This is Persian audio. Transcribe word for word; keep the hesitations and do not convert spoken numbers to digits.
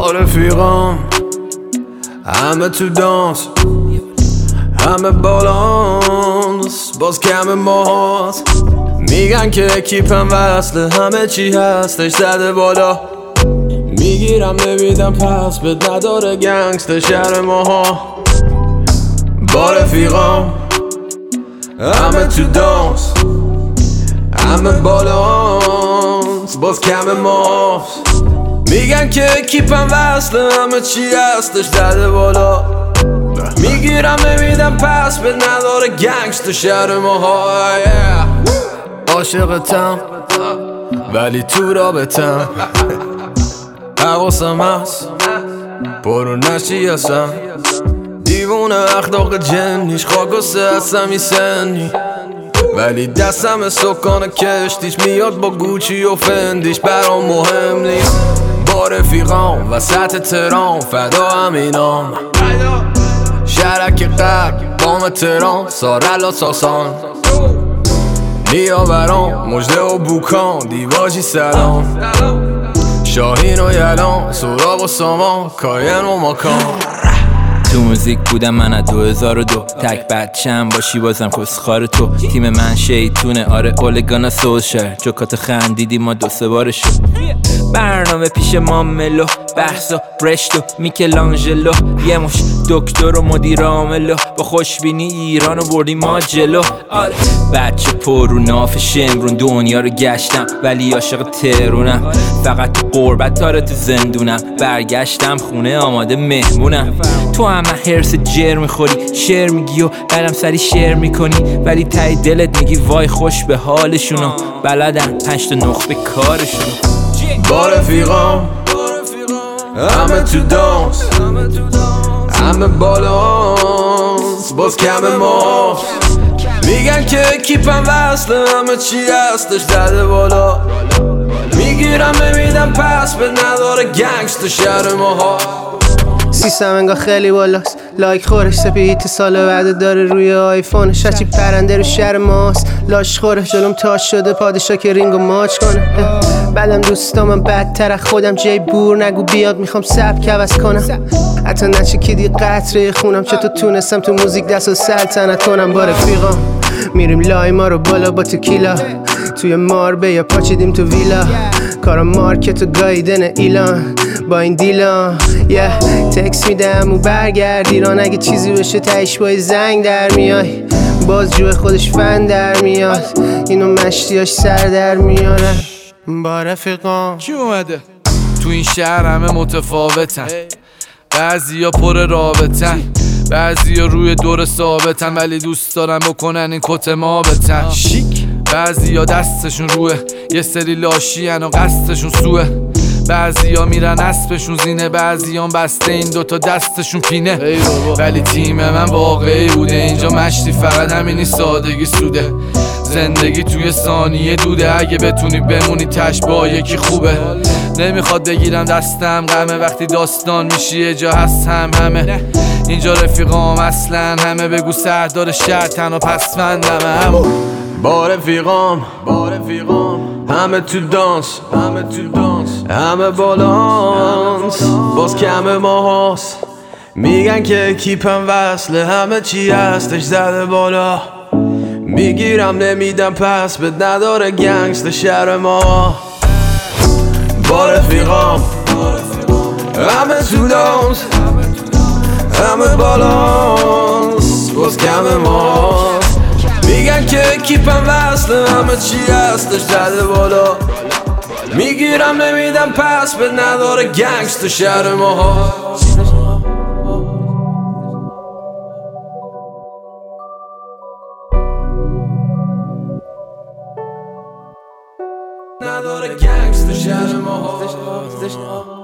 با رفیقام همه تو دانس، همه بالانس، باز کم ماست. میگن که اکیپم وصله، همه چی هستش زده بالا. میگیرم نمیدم پس بد نداره گنگست شهر ماها. با رفیقام همه تو دانس، همه بالانس، باز کم ماست. میگن که اکیپم وصله، همه چی هستش زده بالا. میگیرم نمیدم پس بد نداره گنگست شهر ماها. عاشقتم ولی تو رابطم، حواسم هست برو نشی هستم. دیوونه اخلاق جنیش خاکسته هستم ای سنی، ولی دستم سکان کشتیش میاد با گوچی و فندیش. برام مهم نیست با رفیقام وسط ترام، فدا همینام شرک قلب بام ترام، سارلا ساسان نیا برام مجده و بوکان دیواجی سلام. شاهین و یلان سراغ و سامان کاین و ماکان. تو موزیک بودم من از دو هزار و دو، تک بچم باشی بازم کسخار تو. تیم من شیطونه آره اولگانا سوشر، جوکات خندیدی ما دو سه بار شد. برنامه پیش ما ملو بحثا برشتو میکلانجلو، یه مش دکتر و مدیر عاملو، با خوشبینی ایرانو بردیم ما جلو. آره بچه پر رو ناف شمرون دنیا رو گشتم، ولی عاشق ترونم. فقط تو قربت داره تو زندونم، برگشتم خونه آماده مهمونم. تو همه هرس جر میخوری شعر میگی و بعدم سری شعر میکنی، ولی تای دلت میگی وای خوش به حالشونو. بلدن پنج تا نخبه کارشونو. با رفیقام همه تو دانس، همه بالانس، باز کم ماست. میگن که اکیپم وصله، همه چی هستش زده بالا. میگیرم نمیدم پس به نداره گنگست شهر ماها. سیستم انگاه خیلی بالاست، لایک خورش سپید سال بعد داره روی آیفونش. هرچی پرنده رو شهر ماست لاش خوره، جلوم تاش شده پادشاه که رینگو ماچ کنه. بعدم دوستامم بدتر خودم، جای بور نگو بیاد میخوام سبک عوض کنم. حتی نچکیدی قطره خونم، چطور تونستم تو موزیک دست و سلطنت کنم. با رفیقام میریم لای ما رو بالا با تکیلا، توی ماربه یا پاچیدیم تو ویلا. کارا مارکت و گایدن ایلان با این دیلان. یه تکس میدم و برگرد ایران، اگه چیزی بشه تایش با زنگ در میای. باز جوه خودش فن در میاد، اینو مشتیاش سر در میارن. با رفیقام کی اومده؟ تو این شهر همه متفاوتن، بعضیا پر رابطن، بعضیا روی دور ثابتن، ولی دوست دارن بکنن این کت ما بتن شیک. بعضیا دستشون روه یه سری لاشین و قصدشون سوه، بعضیا میرن اسبشون زینه، بعضیان بسته این دوتا دستشون پینه. ولی تیم من واقعی بوده اینجا، مشتی فقط همینی سادگی سوده. زندگی توی ثانیه دوده، اگه بتونی بمونی تش با یکی خوبه. نمیخواد بگیرم دستم غمه، وقتی داستان میشی یه جا هست هم همه. اینجا رفیقام اصلا همه، بگو سردار شهر تنها پسفندم همه. با رفیقام با رفیقام همه تو دانس، همه تو دانس، همه بالانس، باز کم ماهاست. میگن که اکیپم وصله، همه چی هستش زده بالا. میگیرم نمیدم پس بد نداره گنگست شهر ما. با رفیقام همه تو دانس، همه بالانس، باز کم ماهاست. میگن که اکیپم وصله، همه چی هستش زده بالا. میگیرم نمیدم پس به نداره گنگست شهر ماها. نداره گنگست شهر ماها.